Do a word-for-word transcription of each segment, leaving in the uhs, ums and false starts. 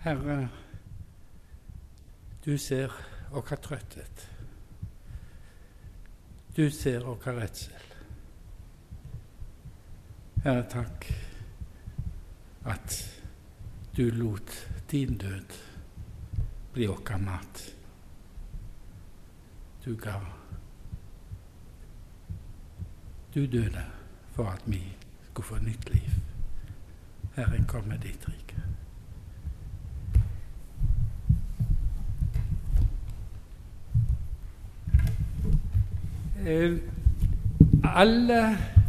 Herre, du ser vår trøtthet. Du ser vår redsel. Herre, takk at du lot din død bli vår mat. Du ga. Du døde for at vi skulle få nytt liv. Herre, kom med ditt rike. Eh, alle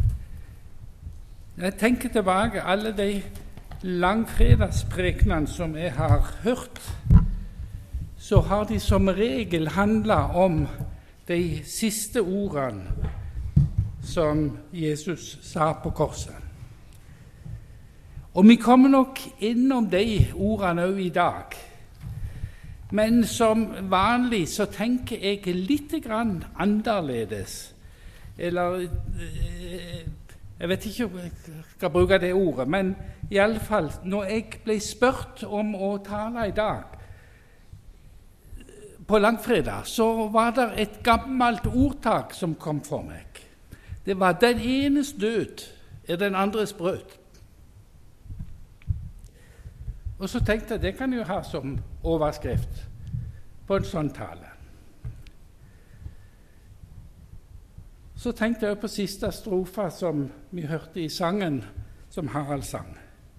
Jeg tenker tilbake alle de langfredagsprekenene som jeg har hørt, så har de som regel handlet om de siste ordene som Jesus sa på korset. Og vi kommer nok innom de ordene også i dag. Men som vanlig så tenker jeg litt grann annerledes. Eller jeg vet ikke om jeg skal bruke det ordet, men i alle fall, når jeg ble spurt om å tale i dag på langfredag, så var det et gammelt ordtak som kom for meg. Det var den enes død er den andres brød. Og så tenkte jeg, det kan jeg jo ha som overskrift på en sånn tale. Så tenkte jeg på siste strofa som vi hørte i sangen som Harald sang.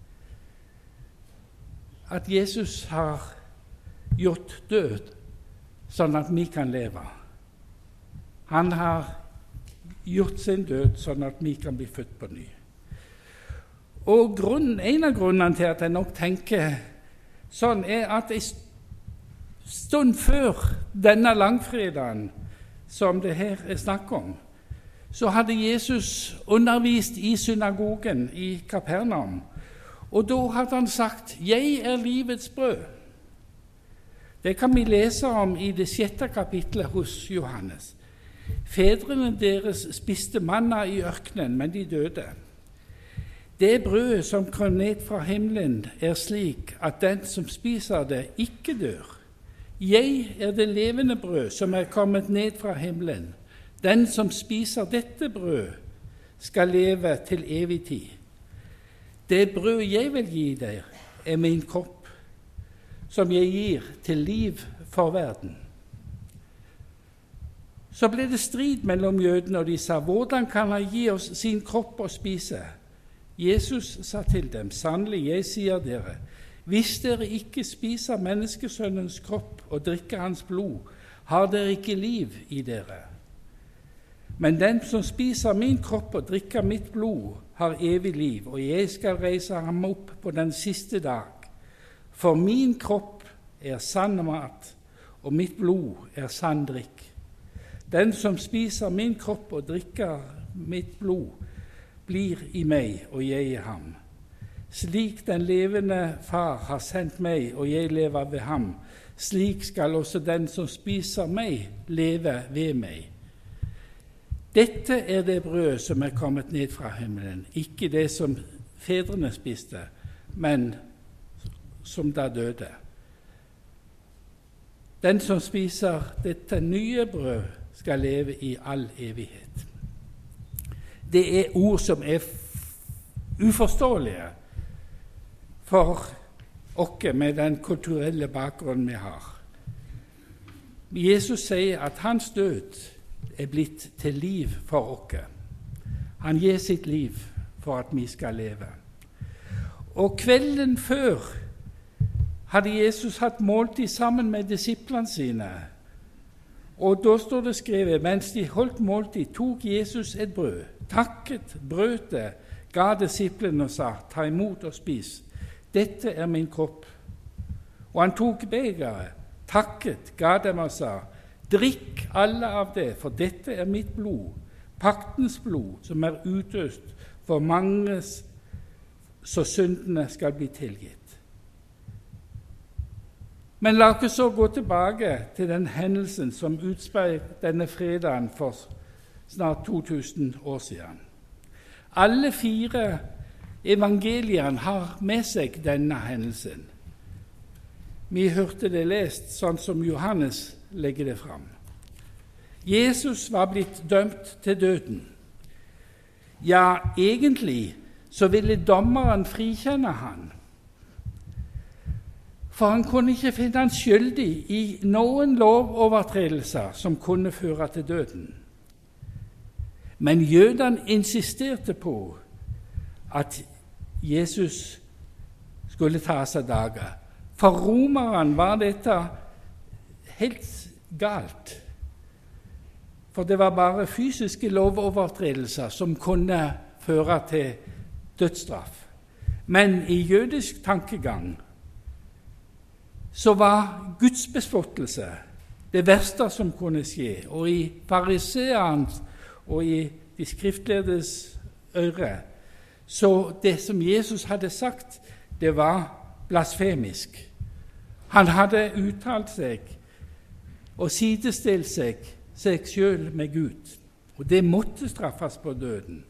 At Jesus har gjort død sånn at vi kan leve. Han har gjort sin død sånn at vi kan bli født på ny. Og grunnen, en av grunnene til at jeg nok tenker sånn, er at en stund før denne langfredagen som det her er snakk om, så hadde Jesus undervist i synagogen i Kapernaum, og da hadde han sagt, «Jeg er livets brød». Det kan vi lese om i det sjette kapitlet hos Johannes. Fedrene deres spiste manna i ørkenen, men de døde. Det brødet som kom ned fra himmelen er slik at den som spiser det, ikke dør. Jeg er det levende brød som er kommet ned fra himmelen. Den som spiser dette brød skal leve til evig tid. Det brød jeg vil gi dere er min kropp, som jeg gir til liv for verden. Så ble det strid mellom jødene, og de sa, hvordan kan han gi oss sin kropp å spise? Jesus sa til dem, sannelig, jeg sier dere, hvis dere ikke spiser menneskesønnens kropp og drikker hans blod, har dere ikke liv i dere. Men den som spiser min kropp og drikker mitt blod, har evig liv, og jeg skal reise ham opp på den siste dag. For min kropp er sann mat, og mitt blod er sann drikk. Den som spiser min kropp og drikker mitt blod, blir i meg, og jeg i ham. Slik den levende far har sendt meg, og jeg lever ved ham, slik skal også den som spiser meg, leve ved meg. Dette er det brød som er kommet ned fra himmelen, ikke det som fedrene spiste, men som da døde. Den som spiser dette nye brød, skal leve i all evighet. Det er ord som er uforståelige for oss med den kulturelle bakgrunnen vi har. Jesus sier at hans død er blitt til liv for oss. Han gir sitt liv for at vi skal leve. Og kvelden før hadde Jesus hatt måltid sammen med disiplene sine. Og da står det skrevet, mens de holdt måltid, tok Jesus et brød, takket, brøt det, ga disiplene og sa, ta imot og spis. Dette er min kropp. Og han tok begeret, takket, ga dem og sa, drikk alle av det, for dette er mitt blod, paktens blod, som er utøst for manges, så syndene skal bli tilgitt. Men la oss så gå tilbake til den hendelsen som utspeilet denne fredagen for snart to tusen år siden. Alle fire evangeliene har med seg denne hendelsen. Vi hørte det lest sånn som Johannes legger det fram. Jesus var blitt dømt til døden. Ja, egentlig så ville dommeren frikjenne han. For han kunne ikke finne han skyldig i noen lovovertredelser som kunne føre til døden. Men jødene insisterte på at Jesus skulle ta seg dager. For romerne var dette helt galt. For det var bare fysiske lovovertredelser som kunne føre til dødsstraff. Men i jødisk tankegang så var gudsbespottelse det verste som kunne skje. Og i fariseernes og i de skriftlærdes øre, så det som Jesus hadde sagt, det var blasfemisk. Han hadde uttalt seg og sidestilt seg, seg selv med Gud, og det måtte straffes på døden.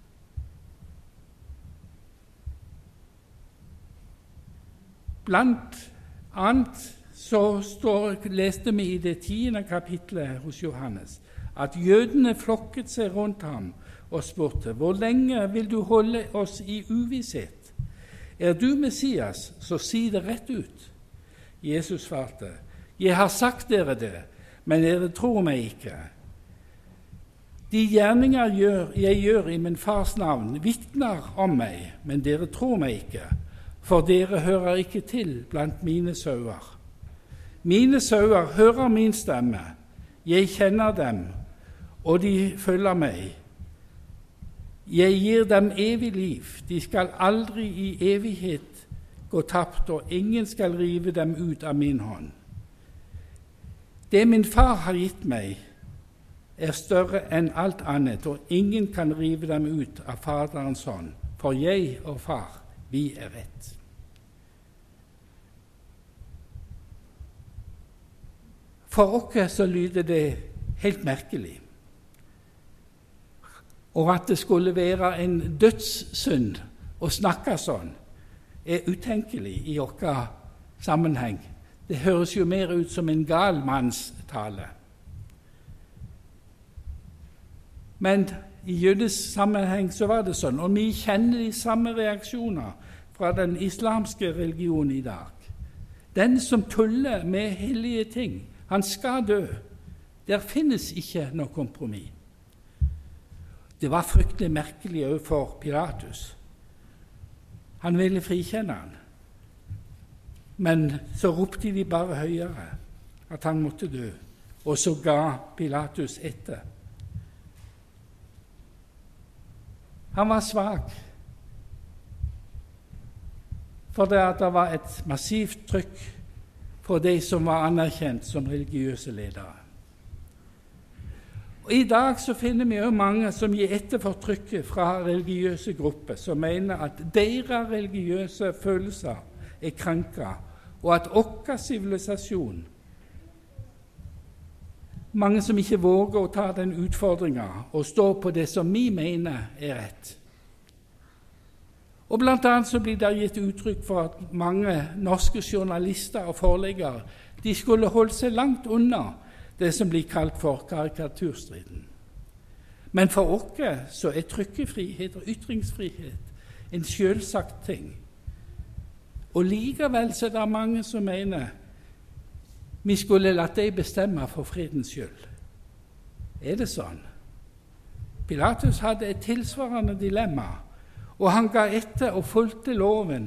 Blant annet så står, leste vi i det tiende kapitlet hos Johannes at jødene flokket seg rundt ham og spurte: «Hvor lenge vil du holde oss i uvisshet? Er du Messias, så si det rett ut.» Jesus svarte: «Jeg har sagt dere det, men dere tror meg ikke. De gjerninger gjør, jeg gjør i min fars navn, vitner om meg, men dere tror meg ikke, for dere hører ikke til blant mine sauer. Mine sauer hører min stemme, jeg kjenner dem, og de følger meg. Jeg gir dem evig liv, de skal aldri i evighet gå tapt, og ingen skal rive dem ut av min hånd. Det min far har gitt meg, er større enn alt annet, og ingen kan rive dem ut av Faderens hånd, for jeg og far, vi er ett.» For oss så lyder det helt merkelig. Og at det skulle være en dødssynd å snakke sånn, er utenkelig i vår sammenheng. Det høres jo mer ut som en gal manns tale. Men i jødisk sammenheng så var det sånn, og vi kjenner de samme reaksjoner fra den islamske religionen i dag. Den som tuller med hellige ting, han skal dø. Der finnes ikke noe kompromiss. Det var fryktelig merkelig også for Pilatus. Han ville frikjenne han. Men så ropte de bare høyere at han måtte dø, og så ga Pilatus etter. Han var svak, for det at det var et massivt trykk for de som var anerkjent som religiøse ledere. Og i dag så finner vi jo mange som gir etter for trykket fra religiøse grupper, som mener at deres religiøse følelser er krenket, og at vår sivilisasjon, mange som ikke våger å ta den utfordringen og stå på det som vi mener er rett. Og blant annet så blir det gitt uttrykk for at mange norske journalister og forleggere, de skulle holde seg langt unna det som blir kalt for karikaturstriden. Men for oss så er trykkefrihet og ytringsfrihet en selvsagt ting. Og likevel så er det mange som mener vi skulle latt dem bestemme for fredens skyld. Er det sånn? Pilatus hadde et tilsvarende dilemma, og han ga etter og fulgte loven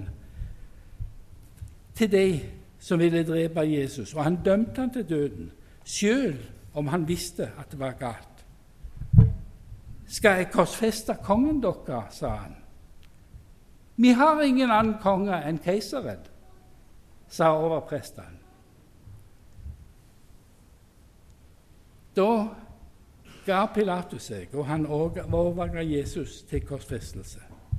til de som ville drepe Jesus, og han dømte han til døden, selv om han visste at det var galt. «Skal jeg korsfeste kongen dere?» sa han. «Vi har ingen annen konge enn keiseren», sa overpresten. Da ga Pilatus seg, og han overga Jesus til korsfestelse.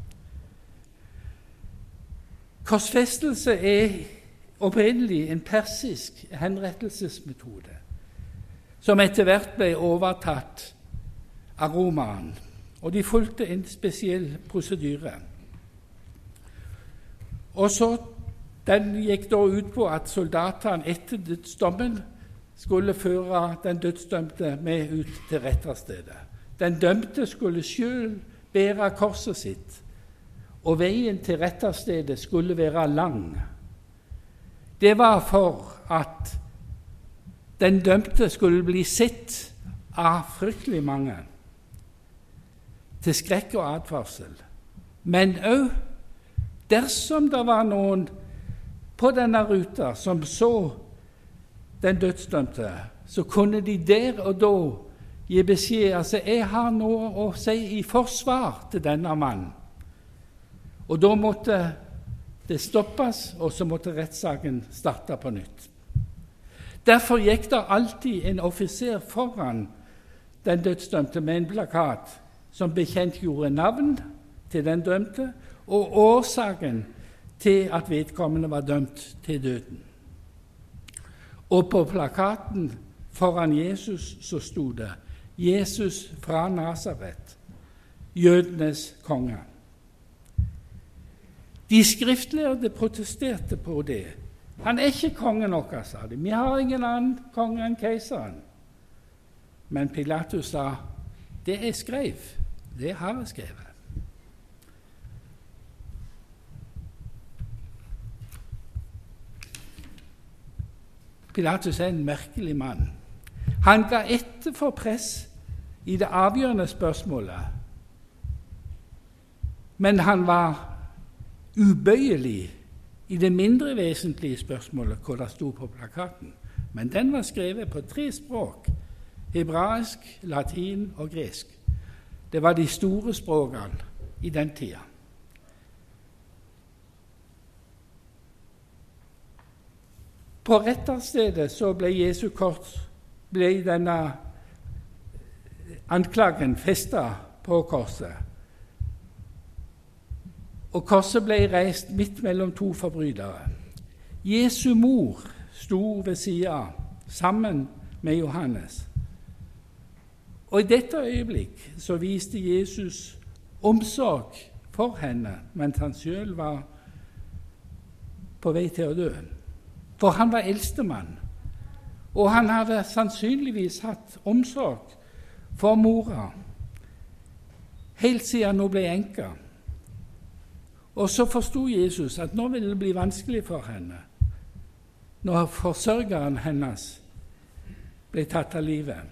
Korsfestelse er opprinnelig en persisk henrettelsesmetode, som etter hvert ble overtatt av romerne, og de fulgte en spesiell prosedyre. Og så Den gikk da ut på at soldatene etter dødsdommen skulle føre den dødsdømte med ut til retterstedet. Den dømte skulle selv bære korset sitt, og veien til retterstedet skulle være lang. Det var for at den dømte skulle bli sett av fryktelig mange, til skrekk og advarsel. Men òg dersom det var noen på denne ruta som så den dødsdømte, så kunne de der og da gi beskjed, altså jeg har noe å si i forsvar til denne mannen. Og da måtte det stoppes, og så måtte rettssaken starte på nytt. Derfor gikk det alltid en offiser foran den dødsdømte med en plakat som bekjentgjorde navn til den dømte og årsaken til at vedkommende var dømt til døden. Og på plakaten foran Jesus så stod det Jesus fra Nasaret, jødenes konge. De skriftlærde protesterte på det. Han er ikke kongen vår, sa de. Vi har ingen annen konge enn keiseren. Men Pilatus sa, det jeg skrev, det har jeg skrevet. Pilatus er en merkelig mann. Han ga etter for press i det avgjørende spørsmålet, men han var ubøyelig i det mindre vesentlige spørsmålet hvor det stod på plakaten. Men den var skrevet på tre språk, hebraisk, latin og gresk. Det var de store språkene i den tida. På retterstedet så ble Jesu kors, ble denne anklagen festet på korset. Og korset ble reist midt mellom to forbrytere. Jesu mor sto ved siden, sammen med Johannes. Og i dette øyeblikk så viste Jesus omsorg for henne, mens han selv var på vei til å dø. For han var eldstemann, og han hadde sannsynligvis hatt omsorg for mora, helt siden hun ble enke. Og så forstod Jesus at nå ville det bli vanskelig for henne, når forsørgeren hennes ble tatt av livet.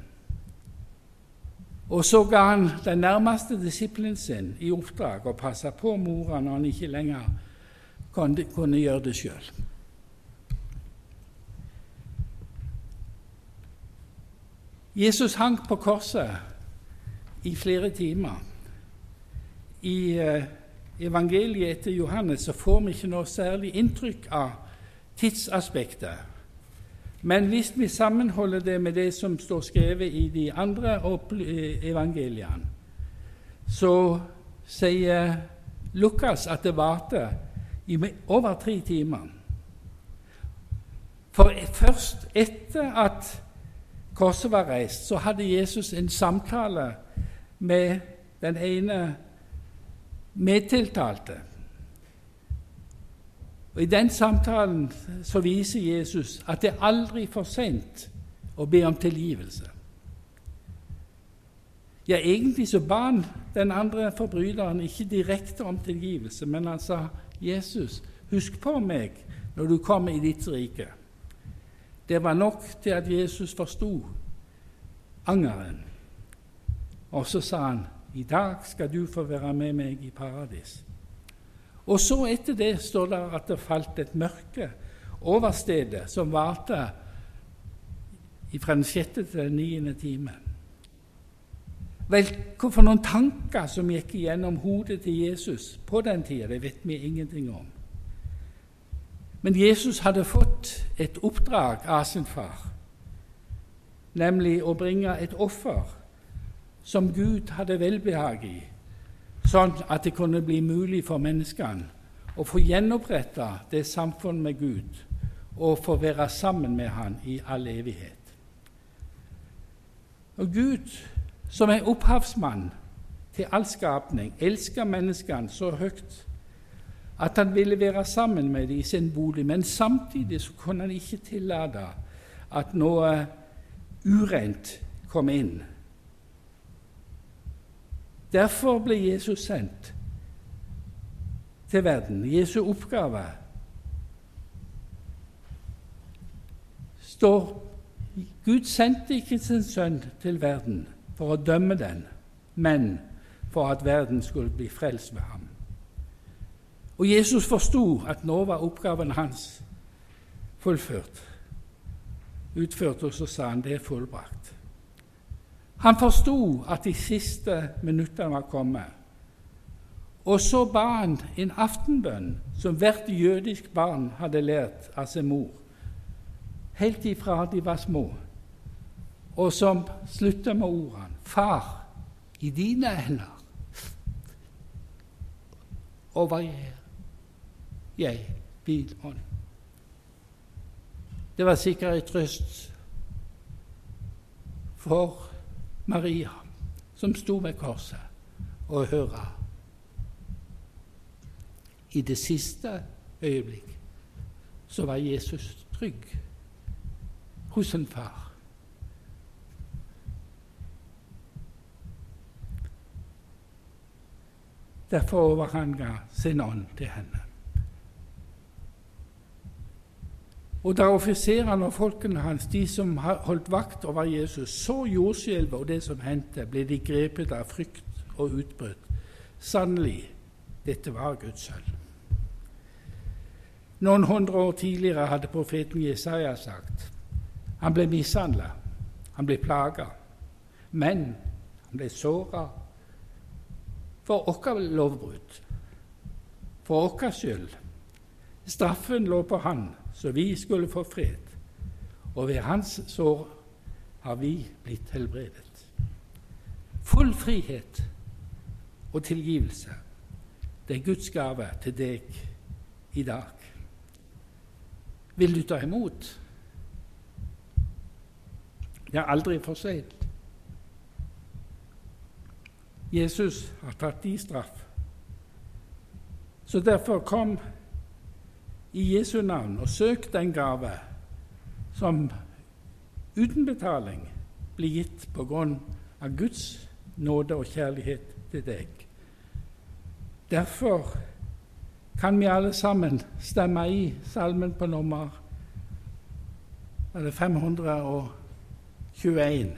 Og så ga han den nærmeste disippelen sin i oppdrag å passe på mora når han ikke lenger kunne, kunne gjøre det selv. Jesus hang på korset i flere timer. I eh, evangeliet etter Johannes så får vi ikke noe særlig inntrykk av tidsaspektet. Men hvis vi sammenholder det med det som står skrevet i de andre evangeliene, så sier Lukas at det varte i over tre timer. For først etter at korset var reist, så hadde Jesus en samtale med den ene medtiltalte. Og i den samtalen så viser Jesus at det aldri er for sent å be om tilgivelse. Ja, egentlig så ba han den andre forbryteren ikke direkte om tilgivelse, men han sa, Jesus, husk på meg når du kommer i ditt rike. Det var nok til at Jesus forstod angeren. Og så sa han, i dag skal du få være med meg i paradis. Og så etter det står det at det falt et mørke over stedet som varte fra den sjette til den niende time. Vel, hvorfor noen tanker som gikk igjennom hodet til Jesus på den tiden, det vet vi ingenting om. Men Jesus hadde fått et oppdrag av sin far, nemlig å bringe et offer som Gud hadde velbehag i, sånn at det kunne bli mulig for menneskene å få gjenopprettet det samfunn med Gud og få være sammen med han i all evighet. Og Gud, som er opphavsmann til all skapning, elsker menneskene så høyt at han ville være sammen med dem i sin bolig, men samtidig så kunne han ikke tillate at noe urent kom inn. Derfor ble Jesus sendt til verden. Jesu oppgave står: Gud sendte ikke sin sønn til verden for å dømme den, men for at verden skulle bli frelst ved ham. Og Jesus forstod at nå var oppgaven hans fullført, utført, og så sa han det er fullbrakt. Han forstod at de siste minuttene var kommet, og så ba han en aftenbønn som hvert jødisk barn hadde lært av sin mor, helt ifra de var små, og som slutter med ordene: Far, i dine hender overgir jeg min ånd. Det var sikkert en trøst for Maria, som sto ved korset, og høre. I det siste øyeblikk så var Jesus trygg hos en far. Derfor overga han sin ånd til henne. Og da offiserene og folkene hans, de som holdt vakt over Jesus, så jordskjelvet og det som hendte, ble de grepet av frykt og utbrudd. Sannelig, dette var Guds sønn. Noen hundre år tidligere hadde profeten Jesaja sagt: Han ble mishandlet, han ble plaget, men han ble såret for vårt lovbrudd, for vår skyld. Straffen lå på han, så vi skulle få fred, og ved hans sår har vi blitt helbredet. Full frihet og tilgivelse, det er Guds gave til deg i dag. Vil du ta imot? Det er aldri for sent. Jesus har tatt din straff. Så derfor kom i Jesu navn og søk den gave som uten betaling blir gitt på grunn av Guds nåde og kjærlighet til deg. Derfor kan vi alle sammen stemme i salmen på nummer fem hundre tjueen.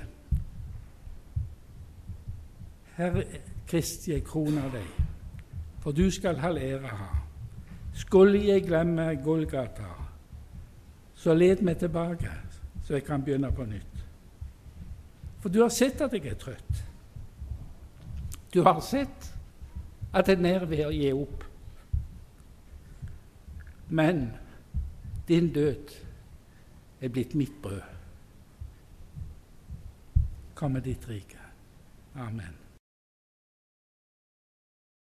Herre Kristi, jeg kroner deg, for du skal all ære ha. Skulle jeg glemme Golgata, så led meg tilbake, så jeg kan begynne på nytt. For du har sett at jeg er trøtt. Du har sett at jeg er nær ved å gi opp. Men din død er blitt mitt brød. Kom med ditt rike. Amen.